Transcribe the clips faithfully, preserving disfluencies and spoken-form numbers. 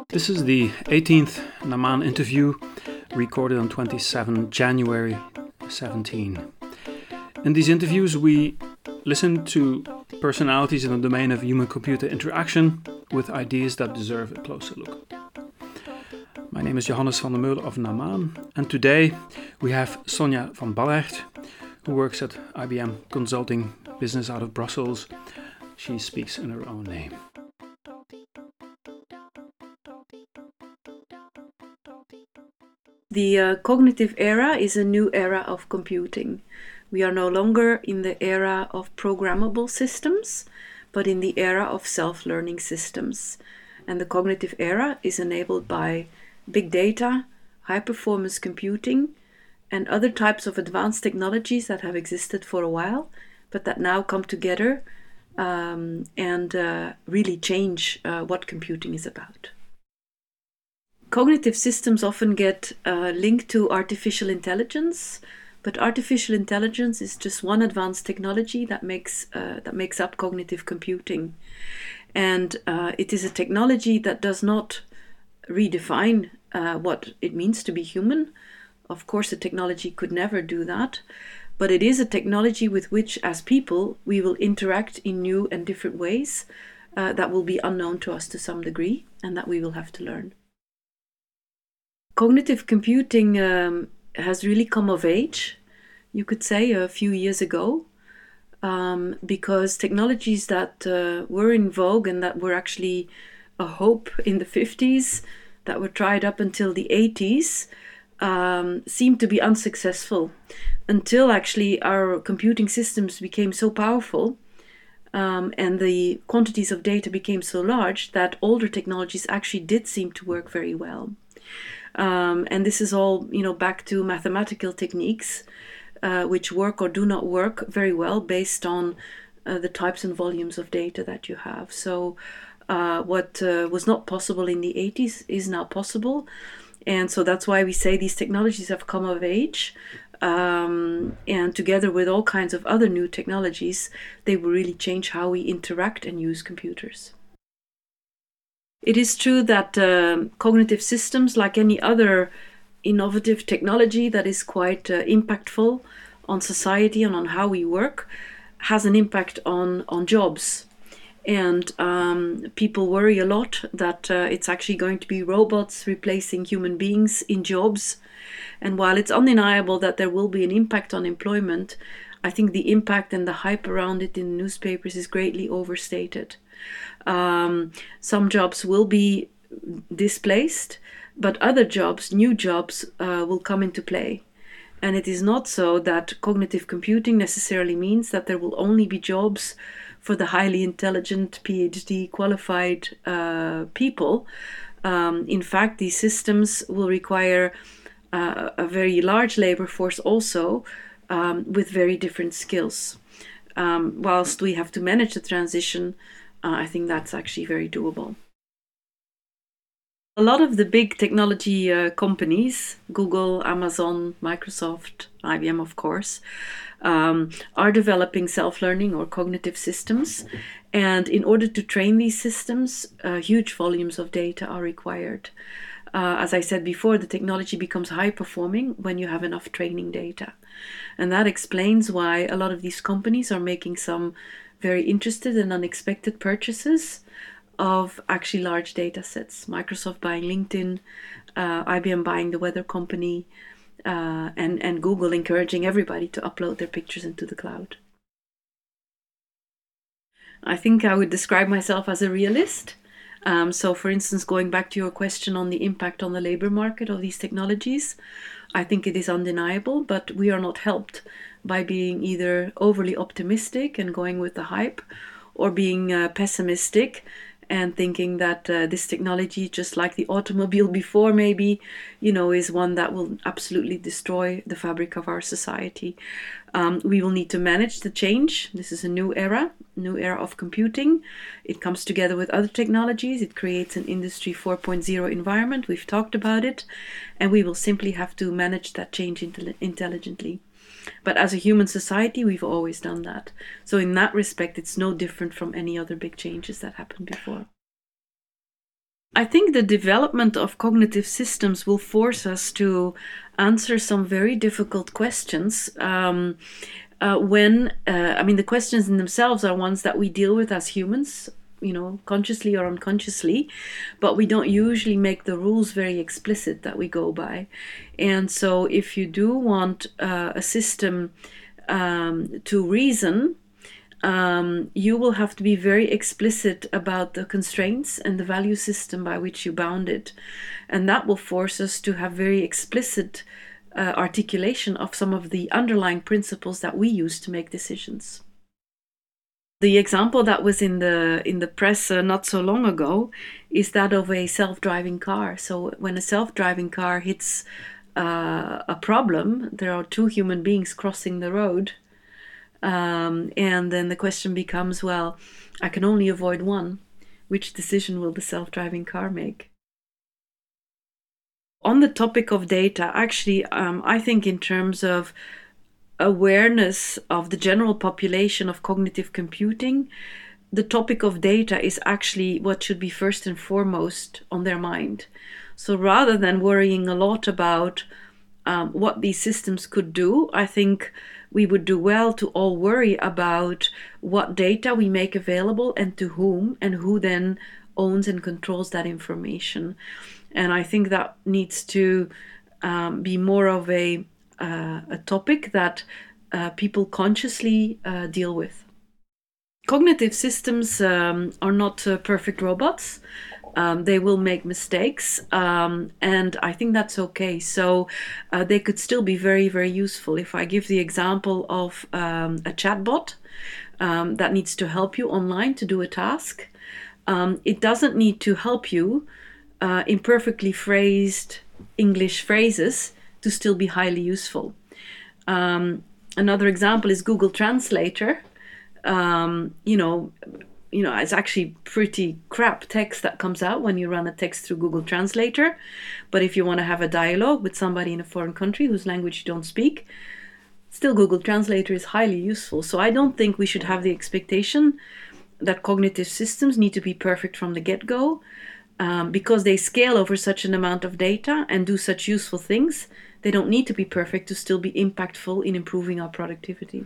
This is the eighteenth Naman interview, recorded on the twenty-seventh of January seventeen. In these interviews we listen to personalities in the domain of human-computer interaction with ideas that deserve a closer look. My name is Johannes van der Meulen of Naman, and today we have Sonja van Ballaert, who works at I B M Consulting Business out of Brussels. She speaks in her own name. The uh, cognitive era is a new era of computing. We are no longer in the era of programmable systems, but in the era of self-learning systems. And the cognitive era is enabled by big data, high-performance computing, and other types of advanced technologies that have existed for a while, but that now come together um, and uh, really change uh, what computing is about. Cognitive systems often get uh, linked to artificial intelligence, but artificial intelligence is just one advanced technology that makes uh, that makes up cognitive computing. And uh, it is a technology that does not redefine uh, what it means to be human. Of course, a technology could never do that, but it is a technology with which, as people, we will interact in new and different ways uh, that will be unknown to us to some degree, and that we will have to learn. Cognitive computing um, has really come of age, you could say, a few years ago, um, because technologies that uh, were in vogue and that were actually a hope in the fifties, that were tried up until the eighties, um, seemed to be unsuccessful until actually our computing systems became so powerful um, and the quantities of data became so large that older technologies actually did seem to work very well. Um, and this is all, you know, back to mathematical techniques, uh, which work or do not work very well based on uh, the types and volumes of data that you have. So uh, what uh, was not possible in the eighties is now possible. And so that's why we say these technologies have come of age. Um, and together with all kinds of other new technologies, they will really change how we interact and use computers. It is true that uh, cognitive systems, like any other innovative technology that is quite uh, impactful on society and on how we work, has an impact on, on jobs. And um, people worry a lot that uh, it's actually going to be robots replacing human beings in jobs. And while it's undeniable that there will be an impact on employment, I think the impact and the hype around it in newspapers is greatly overstated. Um, some jobs will be displaced, but other jobs, new jobs, uh, will come into play. And it is not so that cognitive computing necessarily means that there will only be jobs for the highly intelligent, PhD qualified uh, people. Um, in fact, these systems will require uh, a very large labor force also, um, with very different skills. Um, whilst we have to manage the transition, Uh, I think that's actually very doable. A lot of the big technology uh, companies, Google, Amazon, Microsoft, I B M of course, um, are developing self-learning or cognitive systems. And in order to train these systems, uh, huge volumes of data are required. Uh, as I said before, the technology becomes high-performing when you have enough training data. And that explains why a lot of these companies are making some very interested and unexpected purchases of actually large data sets. Microsoft buying LinkedIn, uh, I B M buying the weather company, uh, and, and Google encouraging everybody to upload their pictures into the cloud. I think I would describe myself as a realist. Um, so for instance, going back to your question on the impact on the labor market of these technologies, I think it is undeniable, but we are not helped by being either overly optimistic and going with the hype, or being uh, pessimistic and thinking that uh, this technology, just like the automobile before maybe, you know, is one that will absolutely destroy the fabric of our society. Um, we will need to manage the change. This is a new era, new era of computing. It comes together with other technologies. It creates an Industry four point oh environment. We've talked about it, and we will simply have to manage that change intelli- intelligently. But as a human society, we've always done that. So in that respect, it's no different from any other big changes that happened before. I think the development of cognitive systems will force us to answer some very difficult questions. Um, uh, when, uh, I mean, the questions in themselves are ones that we deal with as humans, you know, consciously or unconsciously, but we don't usually make the rules very explicit that we go by. And so if you do want uh, a system um, to reason, Um, you will have to be very explicit about the constraints and the value system by which you bound it. And that will force us to have very explicit uh, articulation of some of the underlying principles that we use to make decisions. The example that was in the in the press uh, not so long ago is that of a self-driving car. So when a self-driving car hits uh, a problem, there are two human beings crossing the road. Um, and then the question becomes, well, I can only avoid one. Which decision will the self-driving car make? On the topic of data, actually, um, I think in terms of awareness of the general population of cognitive computing, the topic of data is actually what should be first and foremost on their mind. So rather than worrying a lot about um, what these systems could do, I think we would do well to all worry about what data we make available and to whom, and who then owns and controls that information. And I think that needs to um, be more of a, uh, a topic that uh, people consciously uh, deal with. Cognitive systems um, are not uh, perfect robots. Um, they will make mistakes, um, and I think that's okay. So uh, they could still be very, very useful. If I give the example of um, a chatbot um, that needs to help you online to do a task, um, it doesn't need to help you uh, in perfectly phrased English phrases to still be highly useful. Um, another example is Google Translator. Um, you know, you know, it's actually pretty crap text that comes out when you run a text through Google Translator. But if you want to have a dialogue with somebody in a foreign country whose language you don't speak, still Google Translator is highly useful. So I don't think we should have the expectation that cognitive systems need to be perfect from the get-go. Um, because they scale over such an amount of data and do such useful things, they don't need to be perfect to still be impactful in improving our productivity.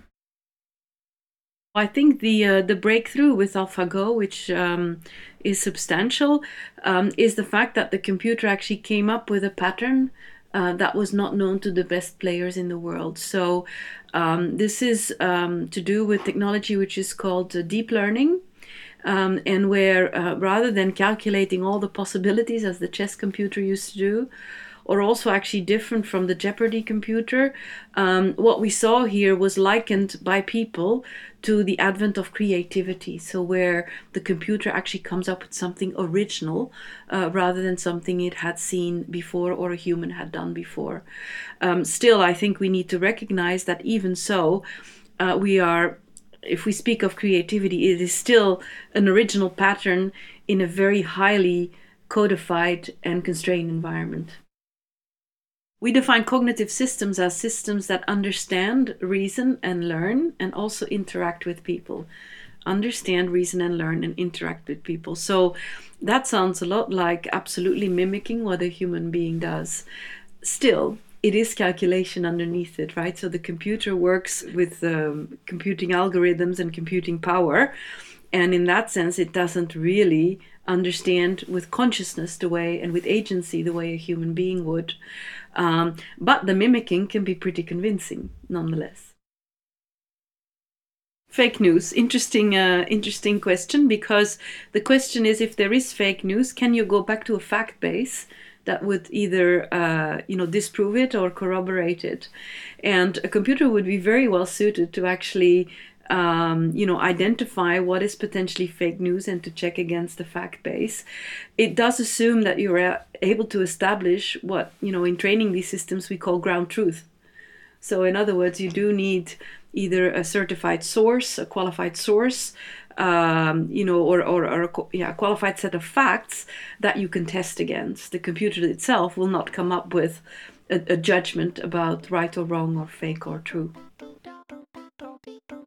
I think the uh, the breakthrough with AlphaGo, which um, is substantial, um, is the fact that the computer actually came up with a pattern uh, that was not known to the best players in the world. So um, this is um, to do with technology which is called uh, deep learning. Um, and where uh, rather than calculating all the possibilities as the chess computer used to do, or also actually different from the Jeopardy computer, um, what we saw here was likened by people to the advent of creativity. So where the computer actually comes up with something original uh, rather than something it had seen before or a human had done before. Um, still, I think we need to recognize that even so, uh, we are if we speak of creativity, it is still an original pattern in a very highly codified and constrained environment. We define cognitive systems as systems that understand, reason, and learn, and also interact with people. Understand, reason, and learn, and interact with people. So that sounds a lot like absolutely mimicking what a human being does. Still, it is calculation underneath it, right? So the computer works with um, computing algorithms and computing power. And in that sense, it doesn't really understand with consciousness the way, and with agency the way a human being would. Um, but the mimicking can be pretty convincing, nonetheless. Fake news, interesting, uh, interesting question, because the question is, if there is fake news, can you go back to a fact base that would either, uh, you know, disprove it or corroborate it? And a computer would be very well suited to actually, um, you know, identify what is potentially fake news and to check against the fact base. It does assume that you're able to establish what, you know, in training these systems we call ground truth. So in other words, you do need either a certified source, a qualified source, Um, you know, or, or, or a yeah, qualified set of facts that you can test against. The computer itself will not come up with a, a judgment about right or wrong or fake or true.